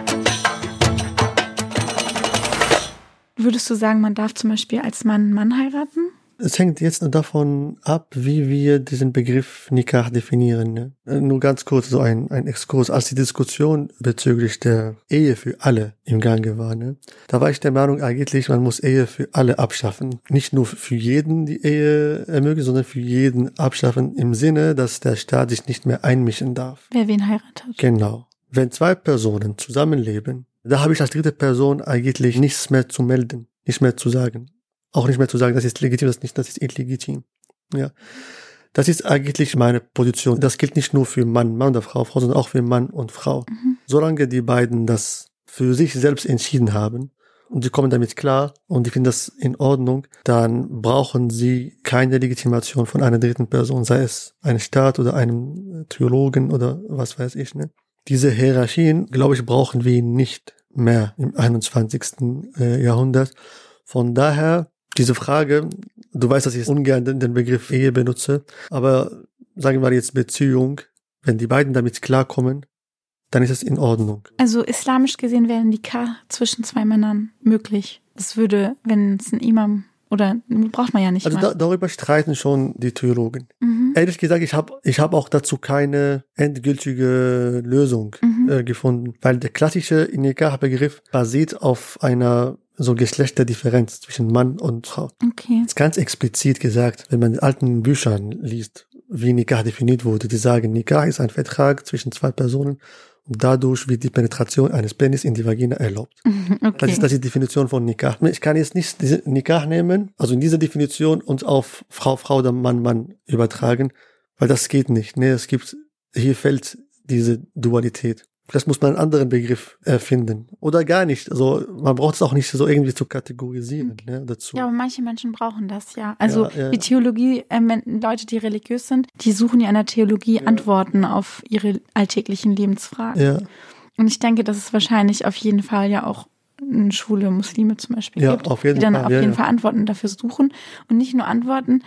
Würdest du sagen, man darf zum Beispiel als Mann einen Mann heiraten? Es hängt jetzt davon ab, wie wir diesen Begriff Nikah definieren. Ne? Nur ganz kurz so ein, ein Exkurs. Als die Diskussion bezüglich der Ehe für alle im Gange war, ne? Da war ich der Meinung, eigentlich, man muss Ehe für alle abschaffen. Nicht nur für jeden die Ehe ermöglichen, sondern für jeden abschaffen im Sinne, dass der Staat sich nicht mehr einmischen darf. Wer wen heiratet. Genau. Wenn zwei Personen zusammenleben, da habe ich als dritte Person eigentlich nichts mehr zu melden, nichts mehr zu sagen. Auch nicht mehr zu sagen, das ist legitim, das ist nicht, das ist illegitim. Ja. Das ist eigentlich meine Position. Das gilt nicht nur für Mann, Mann oder Frau, Frau, sondern auch für Mann und Frau. Mhm. Solange die beiden das für sich selbst entschieden haben und sie kommen damit klar und die finden das in Ordnung, dann brauchen sie keine Legitimation von einer dritten Person, sei es ein Staat oder einem Theologen oder was weiß ich, ne? Diese Hierarchien, glaube ich, brauchen wir nicht mehr im einundzwanzigsten Jahrhundert. Von daher, diese Frage, du weißt, dass ich ungern den Begriff Ehe benutze, aber sagen wir jetzt Beziehung, wenn die beiden damit klarkommen, dann ist es in Ordnung. Also islamisch gesehen wäre ein Nikah zwischen zwei Männern möglich. Das würde, wenn es ein Imam oder braucht man ja nicht Also mal. Da, darüber streiten schon die Theologen. Mhm. Ehrlich gesagt, ich habe ich hab auch dazu keine endgültige Lösung mhm. äh, gefunden, weil der klassische Nikah-Begriff basiert auf einer so Geschlechterdifferenz zwischen Mann und Frau. Okay. Das ist ganz explizit gesagt, wenn man in alten Büchern liest, wie Nikah definiert wurde. Die sagen, Nikah ist ein Vertrag zwischen zwei Personen und dadurch wird die Penetration eines Penis in die Vagina erlaubt. Okay. Das ist, das ist die Definition von Nikah. Ich kann jetzt nicht diese Nikah nehmen, also in dieser Definition und auf Frau, Frau oder Mann, Mann übertragen, weil das geht nicht. Nee, es gibt, hier fällt diese Dualität. Das muss man einen anderen Begriff erfinden. Oder gar nicht. Also man braucht es auch nicht so irgendwie zu kategorisieren. Ne, dazu. Ja, aber manche Menschen brauchen das ja. Also ja, ja. die Theologie, äh, Leute, die religiös sind, die suchen ja in der Theologie ja. Antworten auf ihre alltäglichen Lebensfragen. Ja. Und ich denke, dass es wahrscheinlich auf jeden Fall ja auch schwule Muslime zum Beispiel ja, gibt, auf jeden die dann Fall, auf ja, jeden ja. Fall Antworten dafür suchen. Und nicht nur Antworten,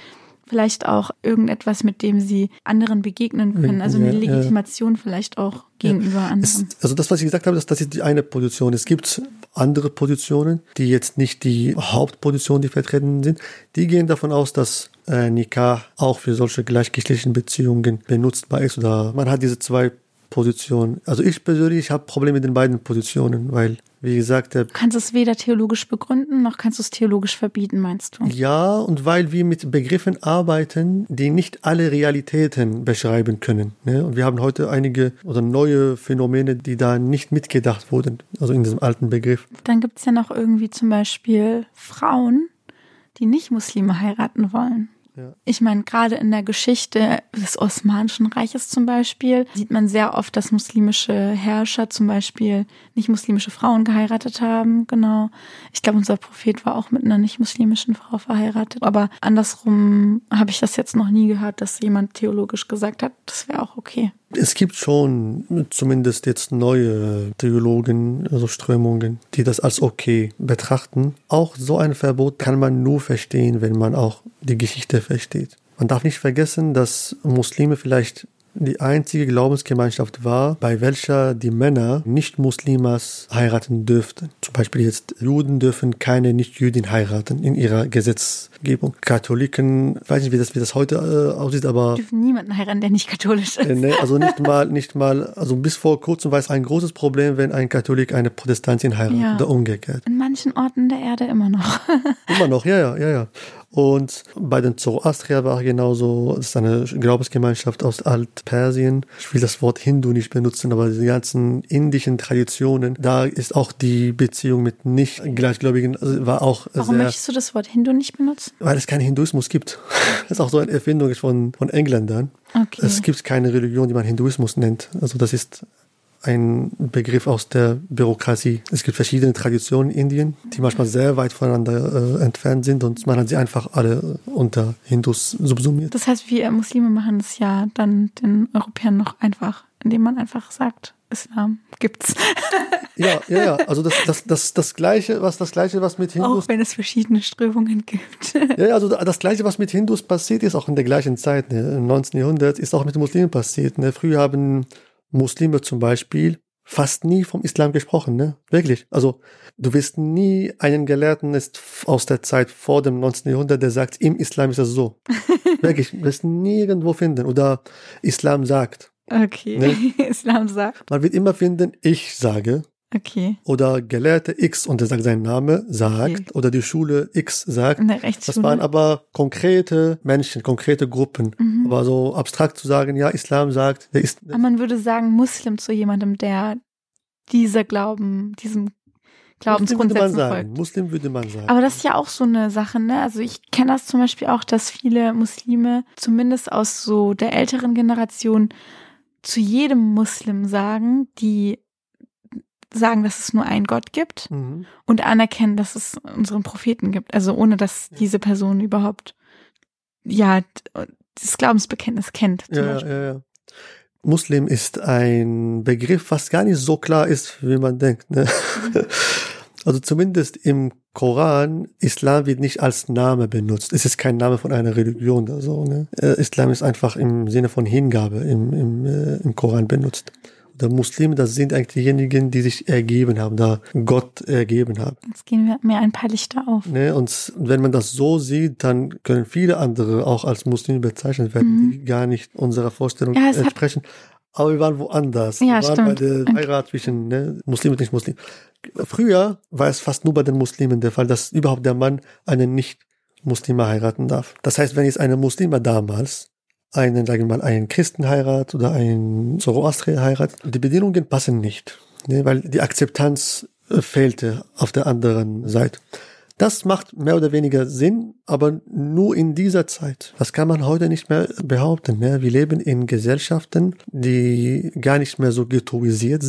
vielleicht auch irgendetwas, mit dem sie anderen begegnen können. Also eine ja, Legitimation ja. vielleicht auch gegenüber ja. anderen. Es, also das, was ich gesagt habe, das, das ist die eine Position. Es gibt andere Positionen, die jetzt nicht die Hauptposition, die vertreten sind. Die gehen davon aus, dass äh, Nikah auch für solche gleichgeschlechtlichen Beziehungen benutzbar ist. Oder man hat diese zwei Positionen. Also ich persönlich habe Probleme mit den beiden Positionen, weil, wie gesagt, der Du kannst es weder theologisch begründen, noch kannst du es theologisch verbieten, meinst du? Ja, und weil wir mit Begriffen arbeiten, die nicht alle Realitäten beschreiben können. Ne? Und wir haben heute einige oder neue Phänomene, die da nicht mitgedacht wurden, also in diesem alten Begriff. Dann gibt es ja noch irgendwie zum Beispiel Frauen, die nicht Muslime heiraten wollen. Ja. Ich meine, gerade in der Geschichte des Osmanischen Reiches zum Beispiel sieht man sehr oft, dass muslimische Herrscher zum Beispiel nicht muslimische Frauen geheiratet haben. Genau. Ich glaube, unser Prophet war auch mit einer nicht muslimischen Frau verheiratet. Aber andersrum habe ich das jetzt noch nie gehört, dass jemand theologisch gesagt hat, das wäre auch okay. Es gibt schon zumindest jetzt neue Theologen, also Strömungen, die das als okay betrachten. Auch so ein Verbot kann man nur verstehen, wenn man auch die Geschichte versteht. Man darf nicht vergessen, dass Muslime vielleicht die einzige Glaubensgemeinschaft war, bei welcher die Männer Nicht-Muslimas heiraten dürften. Zum Beispiel jetzt Juden dürfen keine Nicht-Jüdin heiraten in ihrer Gesetzgebung. Katholiken, ich weiß nicht, wie das, wie das heute äh, aussieht, aber... Dürfen niemanden heiraten, der nicht katholisch ist. Äh, ne, also nicht mal, nicht mal, also bis vor kurzem war es ein großes Problem, wenn ein Katholik eine Protestantin heiratet Ja. oder umgekehrt. In manchen Orten der Erde immer noch. Immer noch, ja, ja, ja, ja. Und bei den Zoroastrier war genauso, das ist eine Glaubensgemeinschaft aus Altpersien. Ich will das Wort Hindu nicht benutzen, aber die ganzen indischen Traditionen, da ist auch die Beziehung mit nicht Gleichgläubigen, also war auch Warum sehr, möchtest du das Wort Hindu nicht benutzen? weil es keinen Hinduismus gibt. Das ist auch so eine Erfindung von, von Engländern. Okay. Es gibt keine Religion, die man Hinduismus nennt. Also das ist ein Begriff aus der Bürokratie. Es gibt verschiedene Traditionen in Indien, die manchmal sehr weit voneinander äh, entfernt sind und man hat sie einfach alle unter Hindus subsumiert. Das heißt, wir Muslime machen es ja dann den Europäern noch einfach, indem man einfach sagt, Islam gibt's. Ja, ja, ja. Also das, das, das, das Gleiche, was das Gleiche, was mit Hindus... Auch wenn es verschiedene Strömungen gibt. Ja, ja, also das Gleiche, was mit Hindus passiert ist, auch in der gleichen Zeit, ne, im neunzehnten Jahrhundert, ist auch mit den Muslimen passiert. Ne. Früher haben Muslime zum Beispiel fast nie vom Islam gesprochen, ne? Wirklich. Also du wirst nie einen Gelehrten ist aus der Zeit vor dem neunzehnten Jahrhundert, der sagt, im Islam ist das so. Wirklich, du wirst nirgendwo finden. Oder Islam sagt. Okay, Ne? Islam sagt. Man wird immer finden, ich sage. Okay. Oder Gelehrte X und der sagt seinen Namen, sagt. Okay. Oder die Schule X sagt. In der Rechtsschule. Das waren aber konkrete Menschen, konkrete Gruppen. Mhm. Aber so abstrakt zu sagen, ja, Islam sagt, der ist... Aber man würde sagen, Muslim zu jemandem, der dieser Glauben, diesem Glaubensgrundsätzen Muslim folgt. Muslim würde man sagen. Aber das ist ja auch so eine Sache, ne? Also ich kenne das zum Beispiel auch, dass viele Muslime, zumindest aus so der älteren Generation, zu jedem Muslim sagen, die sagen, dass es nur einen Gott gibt Mhm. und anerkennen, dass es unseren Propheten gibt. Also ohne, dass diese Person überhaupt, ja, das Glaubensbekenntnis kennt. Zum Ja, Beispiel. ja, ja. Muslim ist ein Begriff, was gar nicht so klar ist, wie man denkt. Ne? Also zumindest im Koran, Islam wird nicht als Name benutzt. Es ist kein Name von einer Religion oder so. Ne? Äh, Islam ist einfach im Sinne von Hingabe im, im, äh, im Koran benutzt. Der Muslime, das sind eigentlich diejenigen, die sich ergeben haben, da Gott ergeben haben. Jetzt gehen wir mir ein paar Lichter auf. Ne? Und wenn man das so sieht, dann können viele andere auch als Muslime bezeichnet werden, Mhm. die gar nicht unserer Vorstellung Ja, es hat- entsprechen. Aber wir waren woanders. Ja, wir waren stimmt. bei der Okay. Heirat zwischen ne, Muslim und Nicht-Muslim. Früher war es fast nur bei den Muslimen der Fall, dass überhaupt der Mann einen Nicht-Muslima heiraten darf. Das heißt, wenn jetzt eine Muslima damals einen, sagen wir mal, einen Christen heiratet oder einen Zoroastrier heiratet, die Bedingungen passen nicht, ne, weil die Akzeptanz äh, fehlte auf der anderen Seite. Das macht mehr oder weniger Sinn, aber nur in dieser Zeit. Das kann man heute nicht mehr behaupten. Ne? Wir leben in Gesellschaften, die gar nicht mehr so ghettoisiert sind,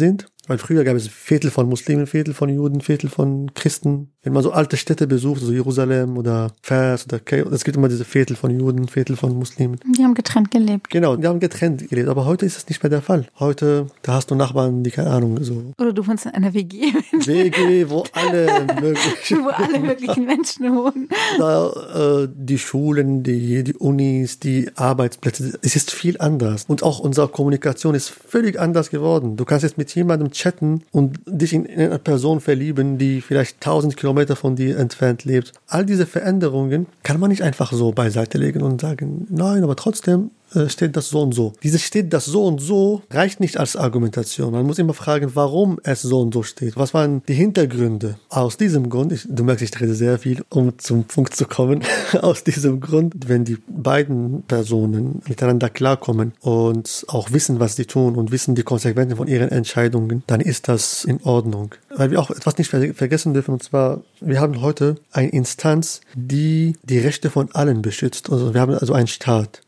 Weil früher gab es Viertel von Muslimen, Viertel von Juden, Viertel von Christen. Wenn man so alte Städte besucht, so Jerusalem oder Fez oder Kairo, es gibt immer diese Viertel von Juden, Viertel von Muslimen. Die haben getrennt gelebt. Genau, die haben getrennt gelebt. Aber heute ist das nicht mehr der Fall. Heute, da hast du Nachbarn, die, keine Ahnung, so. Oder du wohnst in einer W G. W G, wo alle möglichen. Wo alle möglichen Menschen wohnen. Da, äh, die Schulen, die, die Unis, die Arbeitsplätze. Es ist viel anders. Und auch unsere Kommunikation ist völlig anders geworden. Du kannst jetzt mit jemandem chatten und dich in, in eine Person verlieben, die vielleicht tausend Kilometer von dir entfernt lebt. All diese Veränderungen kann man nicht einfach so beiseite legen und sagen, nein, aber trotzdem steht das so und so. Dieses steht das so und so reicht nicht als Argumentation. Man muss immer fragen, warum es so und so steht. Was waren die Hintergründe? Aus diesem Grund, ich, du merkst, ich rede sehr viel, um zum Punkt zu kommen. Aus diesem Grund, wenn die beiden Personen miteinander klarkommen und auch wissen, was sie tun und wissen die Konsequenzen von ihren Entscheidungen, dann ist das in Ordnung. Weil wir auch etwas nicht ver- vergessen dürfen, und zwar, wir haben heute eine Instanz, die die Rechte von allen beschützt. Also wir haben also einen Staat.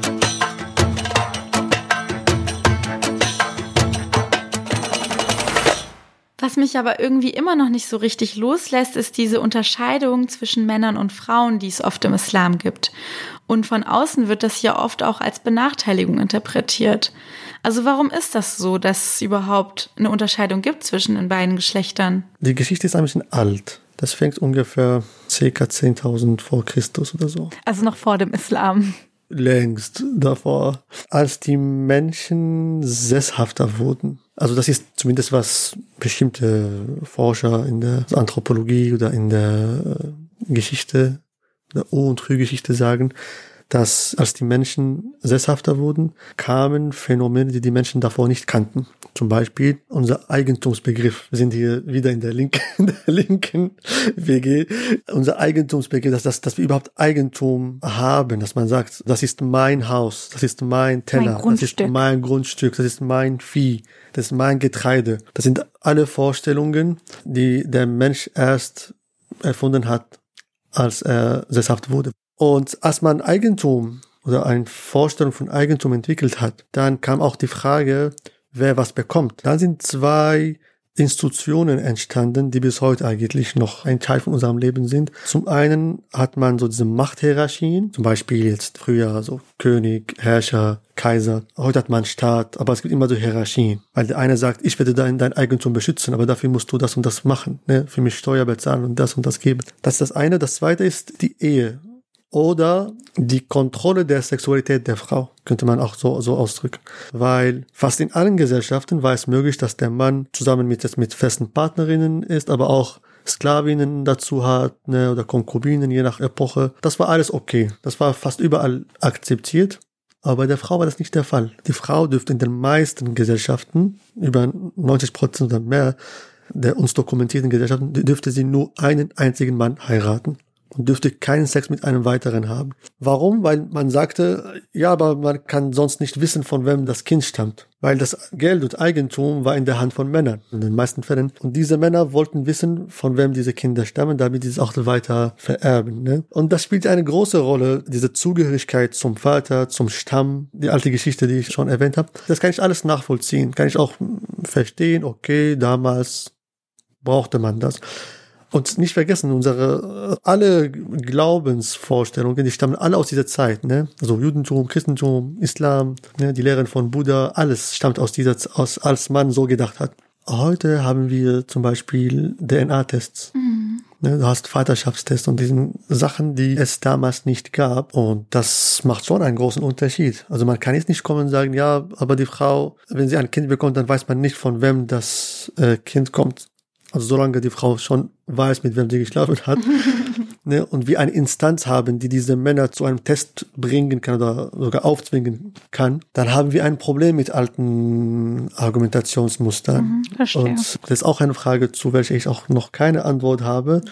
Was mich aber irgendwie immer noch nicht so richtig loslässt, ist diese Unterscheidung zwischen Männern und Frauen, die es oft im Islam gibt. Und von außen wird das ja oft auch als Benachteiligung interpretiert. Also warum ist das so, dass es überhaupt eine Unterscheidung gibt zwischen den beiden Geschlechtern? Die Geschichte ist ein bisschen alt. Das fängt ungefähr ca. zehntausend vor Christus oder so. Also noch vor dem Islam. Längst davor, als die Menschen sesshafter wurden. Also das ist zumindest, was bestimmte Forscher in der Anthropologie oder in der Geschichte, der O- und Frühgeschichte sagen, dass als die Menschen sesshafter wurden, kamen Phänomene, die die Menschen davor nicht kannten. Zum Beispiel unser Eigentumsbegriff. Wir sind hier wieder in der linken, in der linken W G. Unser Eigentumsbegriff, dass, dass, dass wir überhaupt Eigentum haben, dass man sagt, das ist mein Haus, das ist mein Teller, mein das ist mein Grundstück, das ist mein Vieh, das ist mein Getreide. Das sind alle Vorstellungen, die der Mensch erst erfunden hat, als er sesshaft wurde. Und als man Eigentum oder eine Vorstellung von Eigentum entwickelt hat, dann kam auch die Frage, wer was bekommt. Dann sind zwei Institutionen entstanden, die bis heute eigentlich noch ein Teil von unserem Leben sind. Zum einen hat man so diese Machthierarchien, zum Beispiel jetzt früher so König, Herrscher, Kaiser. Heute hat man Staat, aber es gibt immer so Hierarchien. Weil der eine sagt, ich werde dein, dein Eigentum beschützen, aber dafür musst du das und das machen, ne? Für mich Steuer bezahlen und das und das geben. Das ist das eine. Das zweite ist die Ehe. Oder die Kontrolle der Sexualität der Frau, könnte man auch so, so ausdrücken. Weil fast in allen Gesellschaften war es möglich, dass der Mann zusammen mit, mit festen Partnerinnen ist, aber auch Sklavinnen dazu hat, ne, oder Konkubinen, je nach Epoche. Das war alles okay. Das war fast überall akzeptiert. Aber bei der Frau war das nicht der Fall. Die Frau dürfte in den meisten Gesellschaften, über neunzig Prozent oder mehr der uns dokumentierten Gesellschaften, dürfte sie nur einen einzigen Mann heiraten. Und dürfte keinen Sex mit einem weiteren haben. Warum? Weil man sagte, ja, aber man kann sonst nicht wissen, von wem das Kind stammt. Weil das Geld und Eigentum war in der Hand von Männern, in den meisten Fällen. Und diese Männer wollten wissen, von wem diese Kinder stammen, damit sie es auch weiter vererben. Ne? Und das spielt eine große Rolle, diese Zugehörigkeit zum Vater, zum Stamm, die alte Geschichte, die ich schon erwähnt habe. Das kann ich alles nachvollziehen, kann ich auch verstehen, okay, damals brauchte man das. Und nicht vergessen, unsere alle Glaubensvorstellungen, die stammen alle aus dieser Zeit, ne? Also Judentum, Christentum, Islam, ne? Die Lehren von Buddha, alles stammt aus dieser, aus, als man so gedacht hat. Heute haben wir zum Beispiel D N A-Tests. Mhm. Ne? Du hast Vaterschaftstests und diesen Sachen, die es damals nicht gab. Und das macht schon einen großen Unterschied. Also man kann jetzt nicht kommen und sagen, ja, aber die Frau, wenn sie ein Kind bekommt, dann weiß man nicht, von wem das äh, Kind kommt. Also solange die Frau schon weiß, mit wem sie geschlafen hat, ne, und wir eine Instanz haben, die diese Männer zu einem Test bringen kann oder sogar aufzwingen kann, dann haben wir ein Problem mit alten Argumentationsmustern. Mhm, verstehe. Und das ist auch eine Frage, zu welcher ich auch noch keine Antwort habe.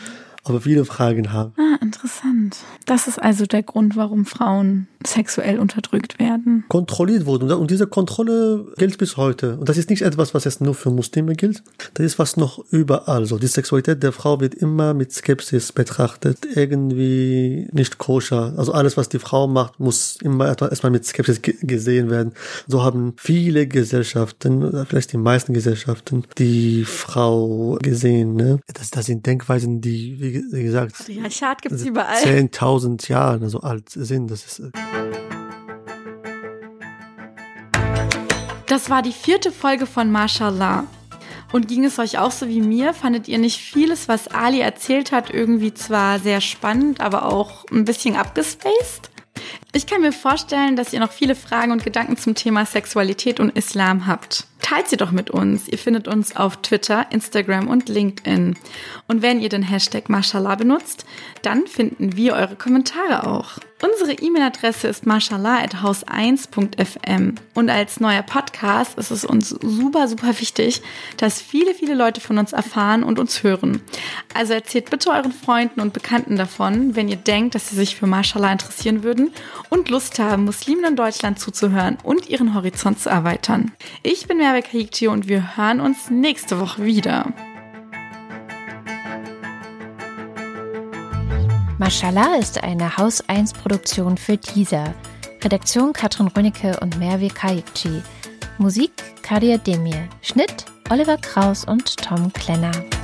aber viele Fragen haben. Ah, interessant. Das ist also der Grund, warum Frauen sexuell unterdrückt werden. Kontrolliert wurden. Und diese Kontrolle gilt bis heute. Und das ist nicht etwas, was jetzt nur für Muslime gilt. Das ist was noch überall so. Die Sexualität der Frau wird immer mit Skepsis betrachtet. Irgendwie nicht koscher. Also alles, was die Frau macht, muss immer erstmal mit Skepsis ge- gesehen werden. So haben viele Gesellschaften, vielleicht die meisten Gesellschaften, die Frau gesehen. Ne? Das, das sind Denkweisen, die, wie gesagt, Patriarchat gibt's überall. zehntausend Jahre so alt sind. Das ist Das war die vierte Folge von Mashallah. Und ging es euch auch so wie mir? Fandet ihr nicht vieles, was Ali erzählt hat, irgendwie zwar sehr spannend, aber auch ein bisschen abgespaced? Ich kann mir vorstellen, dass ihr noch viele Fragen und Gedanken zum Thema Sexualität und Islam habt. Teilt sie doch mit uns. Ihr findet uns auf Twitter, Instagram und LinkedIn. Und wenn ihr den Hashtag Mashallah benutzt, dann finden wir eure Kommentare auch. Unsere E-Mail-Adresse ist mashallah at haus eins punkt f m. Und als neuer Podcast ist es uns super, super wichtig, dass viele, viele Leute von uns erfahren und uns hören. Also erzählt bitte euren Freunden und Bekannten davon, wenn ihr denkt, dass sie sich für Mashallah interessieren würden und Lust haben, Muslimen in Deutschland zuzuhören und ihren Horizont zu erweitern. Ich bin Merve Kahikci und wir hören uns nächste Woche wieder. Mashallah ist eine Haus eins Produktion für Deezer. Redaktion Katrin Rönicke und Merve Kahikci. Musik Kadir Demir. Schnitt Oliver Kraus und Tom Klenner.